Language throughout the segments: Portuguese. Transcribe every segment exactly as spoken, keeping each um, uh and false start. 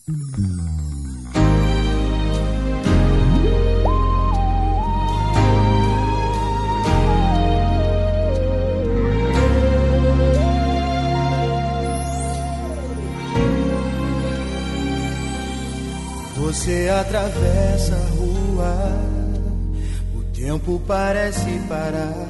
Você atravessa a rua, o tempo parece parar.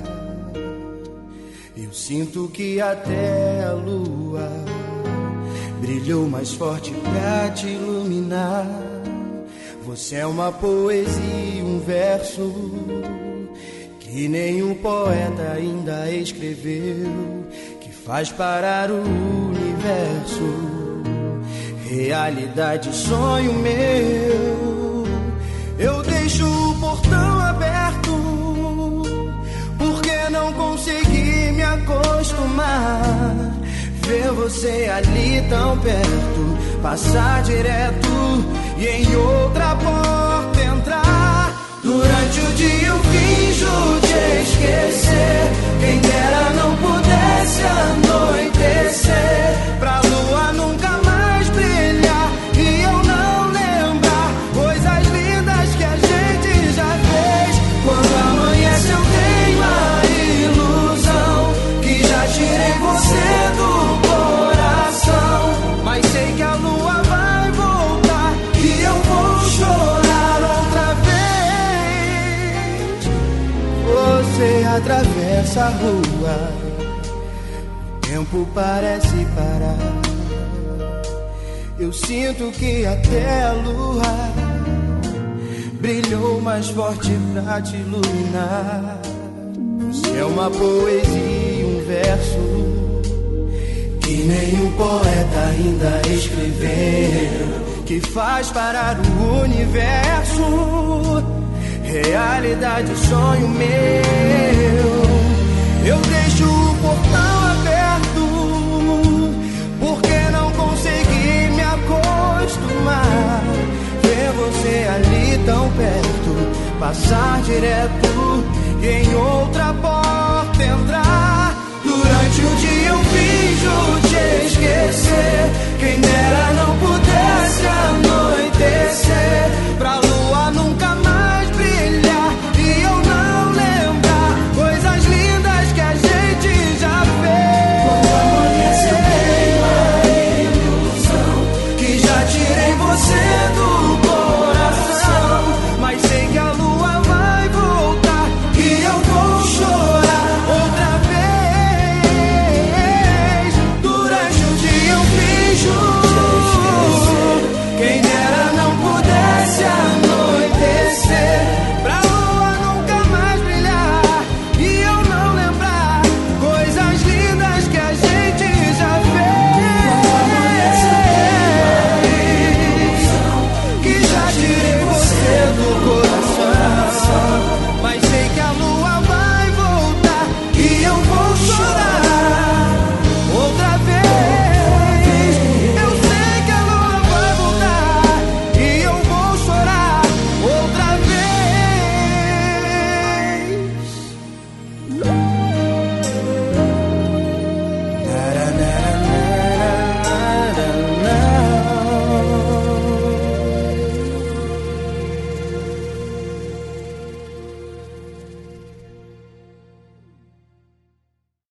Eu sinto que até a lua brilhou mais forte pra te iluminar. Você é uma poesia, um verso que nenhum poeta ainda escreveu, que faz parar o universo. Realidade, sonho meu. Eu deixo o portão aberto porque não consegui me acostumar. Ver você ali tão perto, passar direto e em outra porta entrar. Durante o dia eu finjo te esquecer. Quem dera não pudesse anoitecer, pra lua nunca mais brilhar e eu não lembrar coisas lindas que a gente já fez. Quando amanhece eu tenho a ilusão que já tirei você do coração, mas sei que a lua vai voltar e eu vou chorar outra vez. Você atravessa a rua, o tempo parece parar. Eu sinto que até a lua brilhou mais forte pra te iluminar. Você é uma poesia, um verso que nenhum poeta ainda escreveu, que faz parar o universo. Realidade, sonho meu. Eu deixo o portão aberto porque não consegui me acostumar. Ver você ali tão perto, passar direto e em outra porta entrar. Durante o dia eu finjo te esquecer. Quem dera não pudesse anoitecer, pra lua nunca mais brilhar e eu não lembrar coisas lindas que a gente já fez. Quando amanhece eu tenho a ilusão que já tirei você